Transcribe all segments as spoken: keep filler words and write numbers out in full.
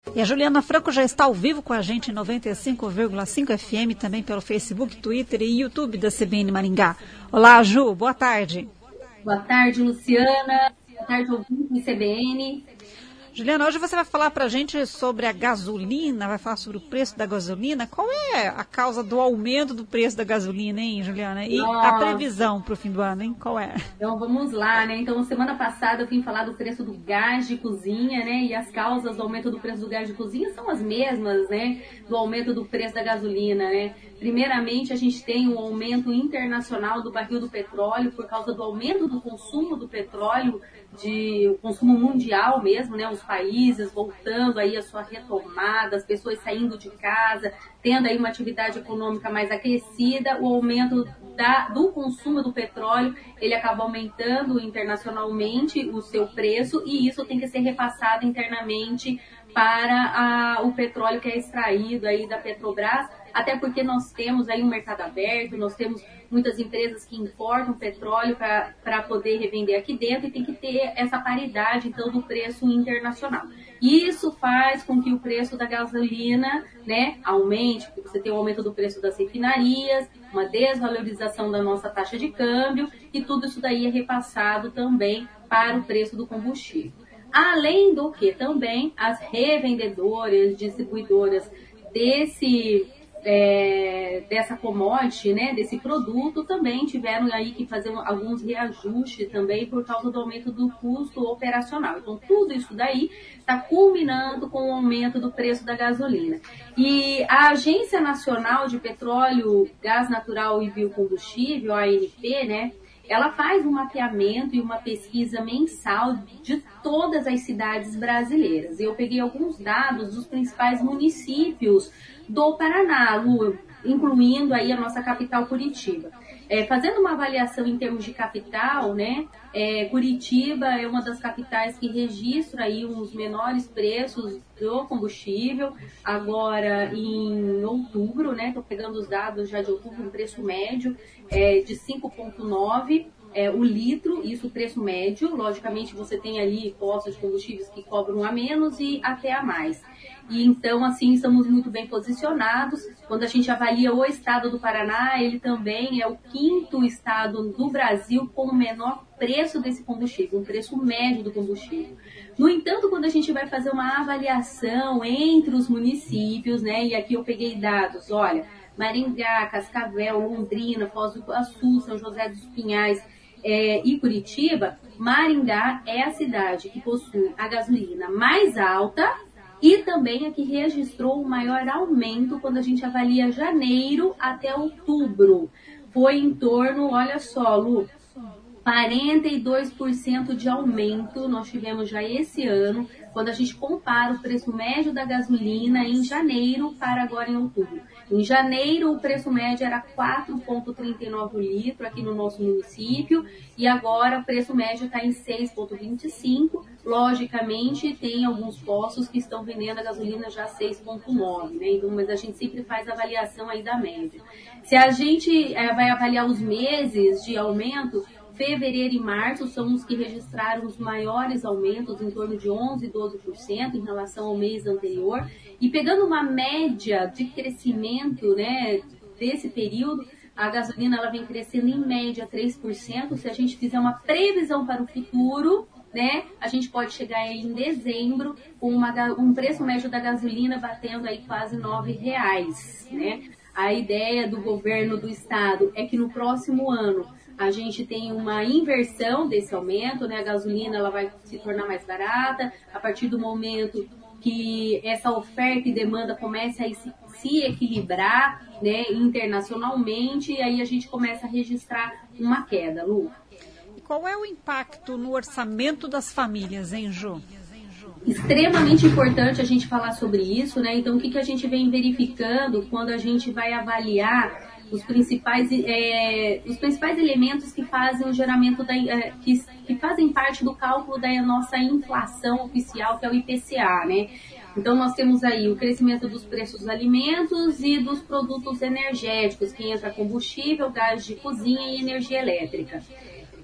E a Juliana Franco já está ao vivo com a gente em noventa e cinco vírgula cinco F M, também pelo Facebook, Twitter e YouTube da C B N Maringá. Olá, Ju, boa tarde. Boa tarde, Luciana. Boa tarde, ouvinte do C B N. Juliana, hoje você vai falar para a gente sobre a gasolina, vai falar sobre o preço da gasolina. Qual é a causa do aumento do preço da gasolina, hein, Juliana? E Nossa. a previsão para o fim do ano, hein? Qual é? Então, vamos lá, né? Então, semana passada eu vim falar do preço do gás de cozinha, né? E as causas do aumento do preço do gás de cozinha são as mesmas, né? Do aumento do preço da gasolina, né? Primeiramente, a gente tem um aumento internacional do barril do petróleo por causa do aumento do consumo do petróleo, de o consumo mundial mesmo, né? Os países voltando aí a sua retomada, as pessoas saindo de casa, tendo aí uma atividade econômica mais aquecida, o aumento da, do consumo do petróleo, ele acaba aumentando internacionalmente o seu preço e isso tem que ser repassado internamente para a, o petróleo que é extraído aí da Petrobras, até porque nós temos aí um mercado aberto, nós temos muitas empresas que importam petróleo para poder revender aqui dentro e tem que ter essa paridade, então, do preço internacional. Isso faz com que o preço da gasolina, né, aumente, porque você tem o aumento do preço das refinarias, uma desvalorização da nossa taxa de câmbio e tudo isso daí é repassado também para o preço do combustível. Além do que também as revendedoras, distribuidoras desse... É, dessa commodity, né, desse produto, também tiveram aí que fazer alguns reajustes também por causa do aumento do custo operacional. Então, tudo isso daí está culminando com o aumento do preço da gasolina. E a Agência Nacional de Petróleo, Gás Natural e Biocombustível, a ANP, né, ela faz um mapeamento e uma pesquisa mensal de todas as cidades brasileiras. Eu peguei alguns dados dos principais municípios do Paraná, Lu, incluindo aí a nossa capital Curitiba. É, fazendo uma avaliação em termos de capital, né, é, Curitiba é uma das capitais que registra aí uns menores preços do combustível. Agora, em outubro, né, estou pegando os dados já de outubro, um preço médio é, de cinco vírgula nove É, o litro, isso o preço médio. Logicamente você tem ali postos de combustíveis que cobram a menos e até a mais. E então, assim, estamos muito bem posicionados. Quando a gente avalia o estado do Paraná, ele também é o quinto estado do Brasil com o menor preço desse combustível, um preço médio do combustível. No entanto, quando a gente vai fazer uma avaliação entre os municípios, né, e aqui eu peguei dados, olha, Maringá, Cascavel, Londrina, Foz do Iguaçu, São José dos Pinhais, É, e Curitiba, Maringá é a cidade que possui a gasolina mais alta e também a que registrou o maior aumento quando a gente avalia janeiro até outubro. Foi em torno, olha só, Lu, quarenta e dois por cento de aumento nós tivemos já esse ano, quando a gente compara o preço médio da gasolina em janeiro para agora em outubro. Em janeiro, o preço médio era quatro vírgula trinta e nove o litro aqui no nosso município e agora o preço médio está em seis vírgula vinte e cinco. Logicamente, tem alguns postos que estão vendendo a gasolina já seis vírgula nove, né? Então, mas a gente sempre faz a avaliação aí da média. Se a gente é, vai avaliar os meses de aumento, fevereiro e março são os que registraram os maiores aumentos, em torno de onze, doze por cento em relação ao mês anterior. E pegando uma média de crescimento, né, desse período, a gasolina ela vem crescendo em média três por cento. Se a gente fizer uma previsão para o futuro, né, a gente pode chegar aí em dezembro com uma, um preço médio da gasolina batendo aí quase nove reais, né? A ideia do governo do estado é que no próximo ano a gente tem uma inversão desse aumento, né? A gasolina ela vai se tornar mais barata a partir do momento que essa oferta e demanda comece a se, se equilibrar, né, internacionalmente, e aí a gente começa a registrar uma queda, Lu. E qual é o impacto no orçamento das famílias, hein, Ju? Extremamente importante a gente falar sobre isso, né? Então, o que, que a gente vem verificando quando a gente vai avaliar os principais, é, os principais elementos que fazem o geramento da, é, que, que fazem parte do cálculo da nossa inflação oficial, que é o I P C A, né? Então, nós temos aí o crescimento dos preços dos alimentos e dos produtos energéticos, que entra combustível, gás de cozinha e energia elétrica.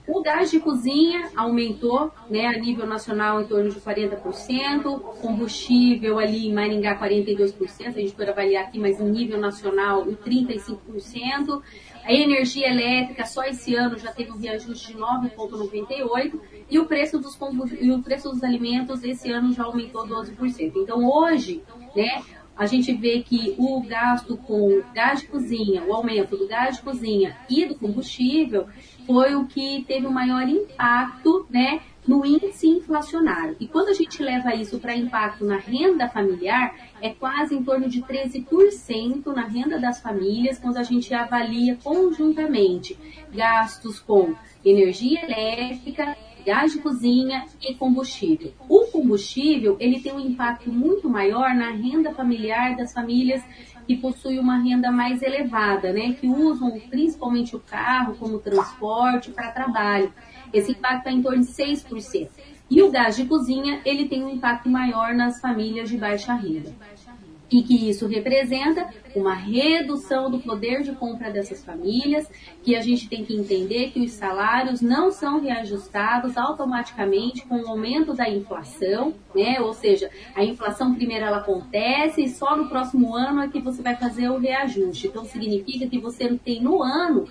O gás de cozinha aumentou, né, a nível nacional em torno de quarenta por cento, combustível ali em Maringá quarenta e dois por cento, a gente pode avaliar aqui, mas em nível nacional em trinta e cinco por cento. A energia elétrica só esse ano já teve um reajuste de nove vírgula noventa e oito por cento e o preço dos e o preço dos alimentos esse ano já aumentou doze por cento. Então hoje, né, a gente vê que o gasto com gás de cozinha, o aumento do gás de cozinha e do combustível foi o que teve o maior impacto, né, no índice inflacionário. E quando a gente leva isso para impacto na renda familiar, é quase em torno de treze por cento na renda das famílias, quando a gente avalia conjuntamente gastos com energia elétrica, gás de cozinha e combustível. O combustível, ele tem um impacto muito maior na renda familiar das famílias que possuem uma renda mais elevada, né, que usam principalmente o carro como transporte para trabalho. Esse impacto é em torno de seis por cento. E o gás de cozinha, ele tem um impacto maior nas famílias de baixa renda. E que isso representa uma redução do poder de compra dessas famílias, que a gente tem que entender que os salários não são reajustados automaticamente com o aumento da inflação, né? Ou seja, a inflação primeiro ela acontece e só no próximo ano é que você vai fazer o reajuste. Então significa que você tem no ano,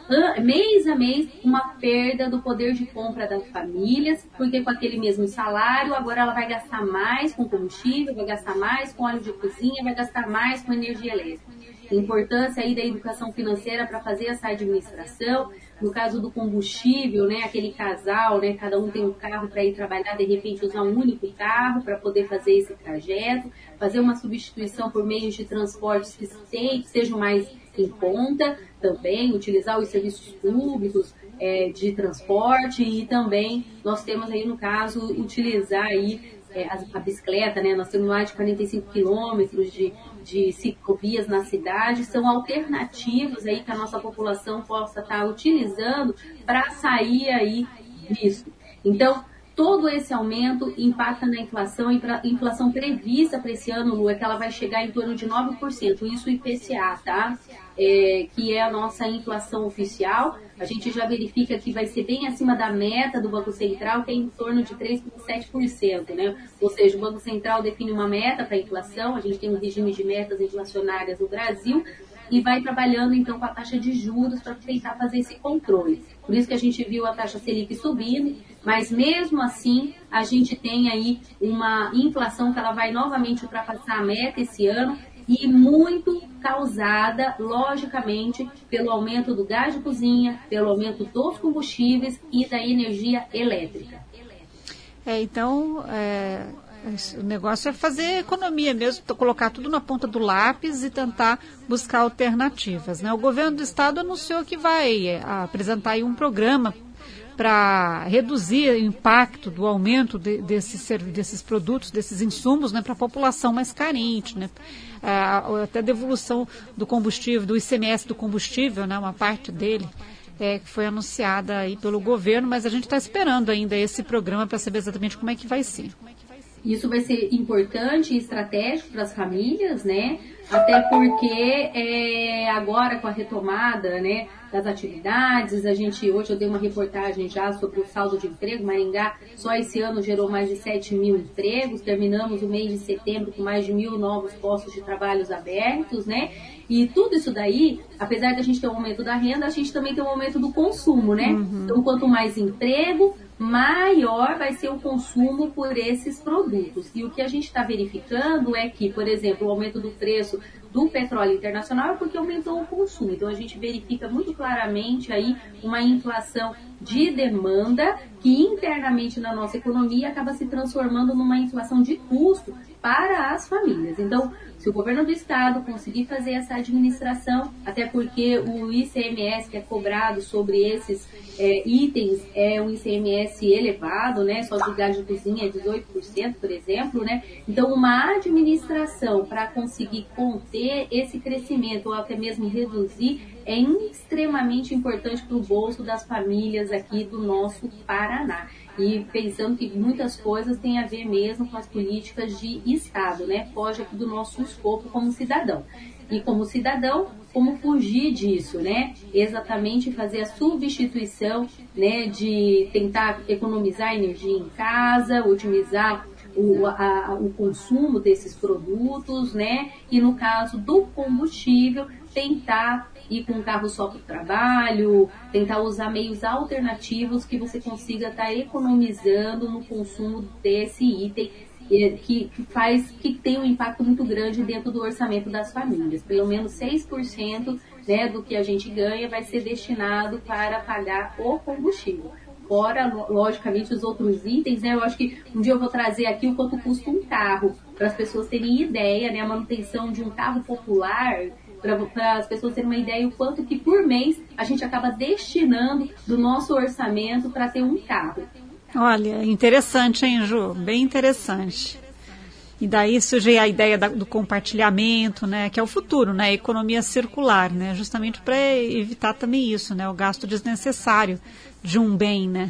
mês a mês, uma perda do poder de compra das famílias, porque com aquele mesmo salário, agora ela vai gastar mais com combustível, vai gastar mais com óleo de cozinha, vai gastar mais com energia elétrica. A importância aí da educação financeira para fazer essa administração. No caso do combustível, né, aquele casal, né, cada um tem um carro para ir trabalhar, de repente usar um único carro para poder fazer esse trajeto, fazer uma substituição por meios de transportes que, tem, que sejam mais em conta, também utilizar os serviços públicos é, de transporte e também nós temos aí no caso utilizar aí é, a, a bicicleta, né? Nós temos mais de quarenta e cinco quilômetros de, de ciclovias na cidade, são alternativas aí que a nossa população possa estar utilizando para sair aí disso. Então, todo esse aumento impacta na inflação e a inflação prevista para esse ano, Lu, é que ela vai chegar em torno de nove por cento, isso o I P C A, tá? É, que é a nossa inflação oficial. A gente já verifica que vai ser bem acima da meta do Banco Central, que é em torno de três vírgula sete por cento, né? Ou seja, o Banco Central define uma meta para a inflação, a gente tem um regime de metas inflacionárias no Brasil, e vai trabalhando então com a taxa de juros para tentar fazer esse controle. Por isso que a gente viu a taxa Selic subindo, mas mesmo assim a gente tem aí uma inflação que ela vai novamente ultrapassar a meta esse ano e muito causada, logicamente, pelo aumento do gás de cozinha, pelo aumento dos combustíveis e da energia elétrica. É, então, é... o negócio é fazer economia mesmo, colocar tudo na ponta do lápis e tentar buscar alternativas, né? O governo do estado anunciou que vai apresentar aí um programa para reduzir o impacto do aumento de, desses, desses produtos, desses insumos, né, para a população mais carente, né? Ah, até devolução do combustível, do I C M S do combustível, né, uma parte dele. É, que foi anunciada aí pelo governo, mas a gente está esperando ainda esse programa para saber exatamente como é que vai ser. Isso vai ser importante e estratégico para as famílias, né? Até porque é, agora com a retomada, né, das atividades, a gente, hoje eu dei uma reportagem já sobre o saldo de emprego. Maringá só esse ano gerou mais de sete mil empregos, terminamos o mês de setembro com mais de mil novos postos de trabalho abertos, né? E tudo isso daí, apesar de a gente ter um aumento da renda, a gente também tem um aumento do consumo, né? Uhum. Então, quanto mais emprego, maior vai ser o consumo por esses produtos. E o que a gente está verificando é que, por exemplo, o aumento do preço do petróleo internacional é porque aumentou o consumo. Então, a gente verifica muito claramente aí uma inflação de demanda que internamente na nossa economia acaba se transformando numa inflação de custo para as famílias. Então, se o governo do estado conseguir fazer essa administração, até porque o I C M S que é cobrado sobre esses é, itens é um I C M S elevado, né? Só do gás de cozinha é dezoito por cento, por exemplo, né? Então, uma administração para conseguir conter esse crescimento ou até mesmo reduzir é extremamente importante para o bolso das famílias aqui do nosso Paraná. E pensando que muitas coisas têm a ver mesmo com as políticas de Estado, né? Foge aqui do nosso escopo como cidadão. E como cidadão, como fugir disso, né? Exatamente fazer a substituição, né, de tentar economizar energia em casa, otimizar o, a, o consumo desses produtos, né? E no caso do combustível, tentar ir com um carro só para o trabalho, tentar usar meios alternativos que você consiga estar economizando no consumo desse item, que, que faz, que tem um impacto muito grande dentro do orçamento das famílias. Pelo menos seis por cento, né, do que a gente ganha vai ser destinado para pagar o combustível. Fora, logicamente, os outros itens, né? Eu acho que um dia eu vou trazer aqui o quanto custa um carro, para as pessoas terem ideia, né? A manutenção de um carro popular, para as pessoas terem uma ideia o quanto que por mês a gente acaba destinando do nosso orçamento para ter um carro. Olha, interessante, hein, Ju? Bem interessante. E daí surge a ideia da, do compartilhamento, né, que é o futuro, né, a economia circular, né, justamente para evitar também isso, né, o gasto desnecessário de um bem, né.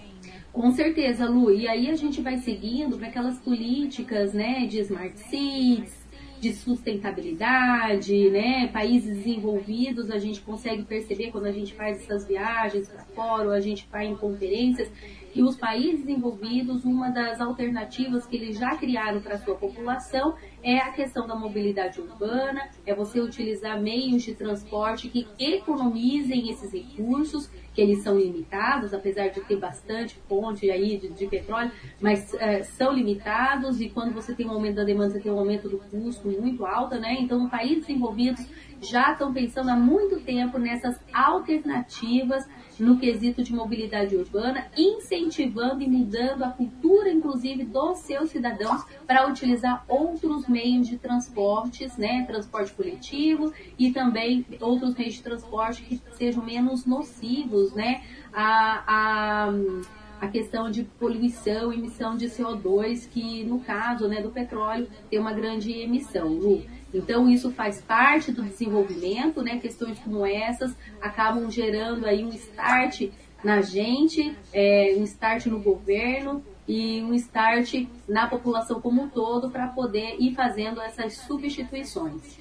Com certeza, Lu. E aí a gente vai seguindo para aquelas políticas, né, de smart cities, de sustentabilidade, né? Países desenvolvidos, a gente consegue perceber quando a gente faz essas viagens para fora, ou a gente vai em conferências, que os países desenvolvidos, uma das alternativas que eles já criaram para a sua população é a questão da mobilidade urbana, é você utilizar meios de transporte que economizem esses recursos, que eles são limitados, apesar de ter bastante fonte aí de, de petróleo, mas é, são limitados, e quando você tem um aumento da demanda, você tem um aumento do custo muito alto, né? Então, países desenvolvidos já estão pensando há muito tempo nessas alternativas no quesito de mobilidade urbana, incentivando e mudando a cultura, inclusive, dos seus cidadãos para utilizar outros meios de transportes, né? Transporte coletivo e também outros meios de transporte que sejam menos nocivos, né? A, a, a questão de poluição, emissão de C O dois, que no caso, né, do petróleo tem uma grande emissão, Lu. Então, isso faz parte do desenvolvimento, né? Questões como essas acabam gerando aí um start na gente, é, um start no governo e um start na população como um todo para poder ir fazendo essas substituições.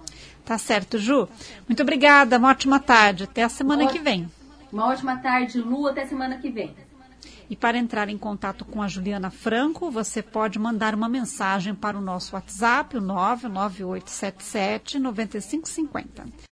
Tá certo, Ju. Muito obrigada, uma ótima tarde. Até a semana que vem. Uma ótima tarde, Lu. Até semana que vem. E para entrar em contato com a Juliana Franco, você pode mandar uma mensagem para o nosso WhatsApp, o nove nove oito sete sete nove cinco cinco zero.